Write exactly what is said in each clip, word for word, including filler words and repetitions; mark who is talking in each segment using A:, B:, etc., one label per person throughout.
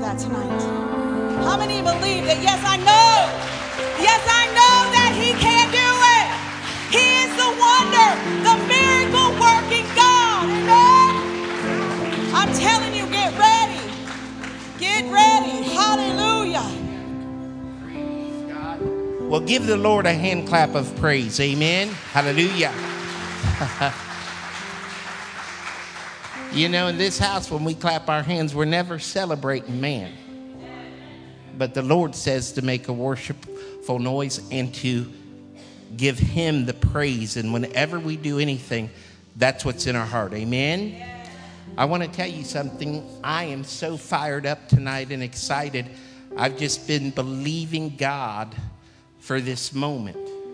A: that tonight? How many believe that, yes, I know, yes, I know that he can do it. He is the wonder, the miracle-working God. Amen? I'm telling you, get ready. Get ready. Hallelujah.
B: Praise God. Well, give the Lord a hand clap of praise. Amen. Hallelujah. You know, in this house, when we clap our hands, we're never celebrating man. But the Lord says to make a worshipful noise and to give him the praise. And whenever we do anything, that's what's in our heart. Amen? I want to tell you something. I am so fired up tonight and excited. I've just been believing God for this moment.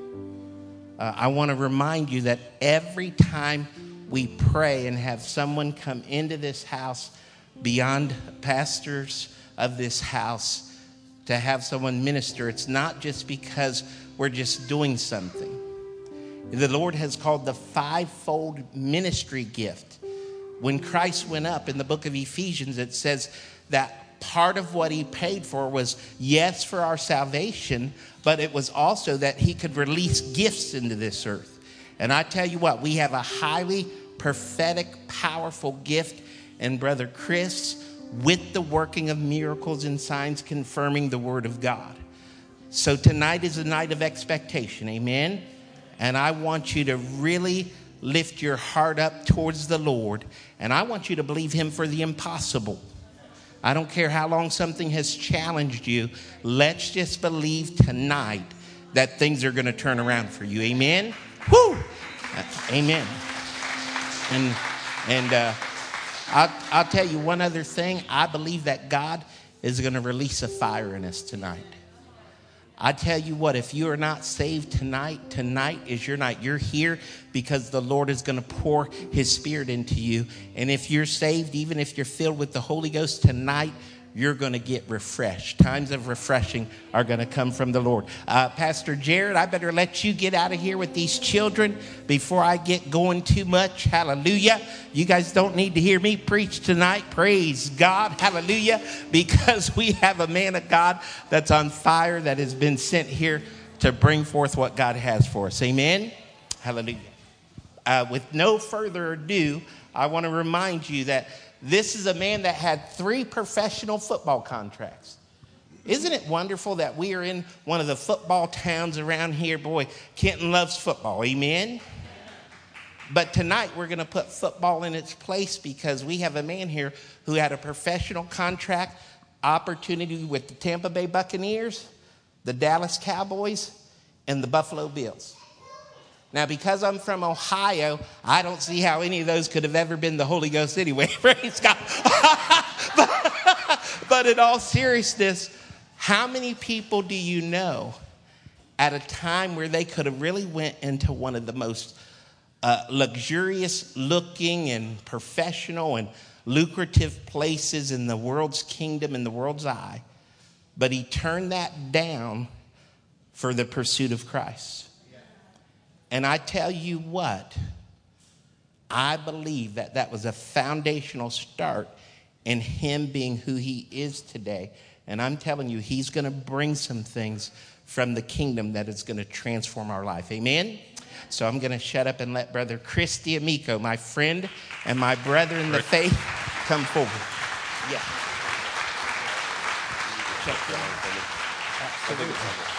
B: Uh, I want to remind you that every time we pray and have someone come into this house beyond pastors of this house to have someone minister, it's not just because we're just doing something. The Lord has called the fivefold ministry gift. When Christ went up in the book of Ephesians, it says that part of what he paid for was, yes, for our salvation, but it was also that he could release gifts into this earth. And I tell you what, we have a highly prophetic, powerful gift in Brother Chris with the working of miracles and signs confirming the word of God. So tonight is a night of expectation, amen? And I want you to really lift your heart up towards the Lord, and I want you to believe him for the impossible. I don't care how long something has challenged you. Let's just believe tonight that things are going to turn around for you, amen? Woo! Uh, amen. And and uh, I'll, I'll tell you one other thing. I believe that God is going to release a fire in us tonight. I tell you what, if you are not saved tonight, tonight is your night. You're here because the Lord is going to pour his spirit into you. And if you're saved, even if you're filled with the Holy Ghost tonight, you're going to get refreshed. Times of refreshing are going to come from the Lord. Uh, Pastor Jared, I better let you get out of here with these children before I get going too much. Hallelujah. You guys don't need to hear me preach tonight. Praise God. Hallelujah. Because we have a man of God that's on fire that has been sent here to bring forth what God has for us. Amen. Hallelujah. Uh, with no further ado, I want to remind you that this is a man that had three professional football contracts. Isn't it wonderful that we are in one of the football towns around here? Boy, Kenton loves football. Amen? But tonight we're going to put football in its place because we have a man here who had a professional contract opportunity with the Tampa Bay Buccaneers, the Dallas Cowboys, and the Buffalo Bills. Now, because I'm from Ohio, I don't see how any of those could have ever been the Holy Ghost anyway. Praise God. but, but in all seriousness, how many people do you know at a time where they could have really went into one of the most uh, luxurious looking and professional and lucrative places in the world's kingdom, in the world's eye, but he turned that down for the pursuit of Christ? And I tell you what, I believe that that was a foundational start in him being who he is today. And I'm telling you, he's going to bring some things from the kingdom that is going to transform our life. Amen? So I'm going to shut up and let Brother Chris D'Amico, my friend and my brother in the faith, come forward. Yeah. Check it out.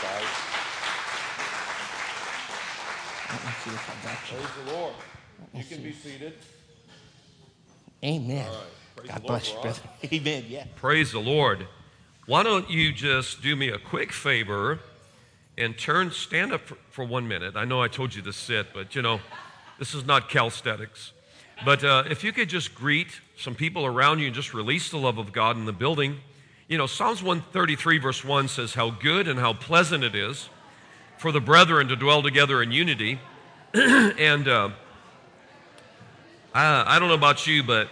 C: Praise the Lord. You can be seated.
B: Amen.
C: All right. Praise
B: God
C: the
B: bless you,
C: Lord,
B: brother. Amen. Yeah.
D: Praise the Lord. Why don't you just do me a quick favor and turn, stand up for, for one minute. I know I told you to sit, but you know, this is not calisthenics. But uh, if you could just greet some people around you and just release the love of God in the building. You know, Psalms one thirty-three verse one says, how good and how pleasant it is for the brethren to dwell together in unity. and uh, I, I don't know about you, but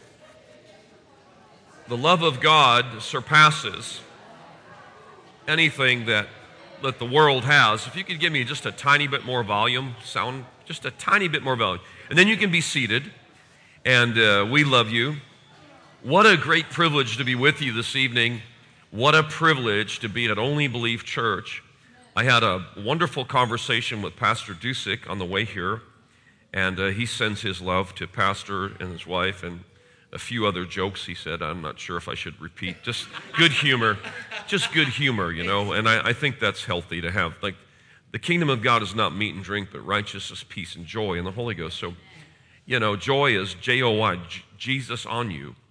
D: the love of God surpasses anything that, that the world has. If you could give me just a tiny bit more volume, sound, just a tiny bit more volume. And then you can be seated, and uh, we love you. What a great privilege to be with you this evening. What a privilege to be at Only Believe Church. I had a wonderful conversation with Pastor Dusick on the way here, and uh, he sends his love to Pastor and his wife, and a few other jokes he said. I'm not sure if I should repeat. Just good humor. Just good humor, you know, and I, I think that's healthy to have. Like, the kingdom of God is not meat and drink, but righteousness, peace, and joy in the Holy Ghost. So, you know, joy is J O Y, Jesus on you.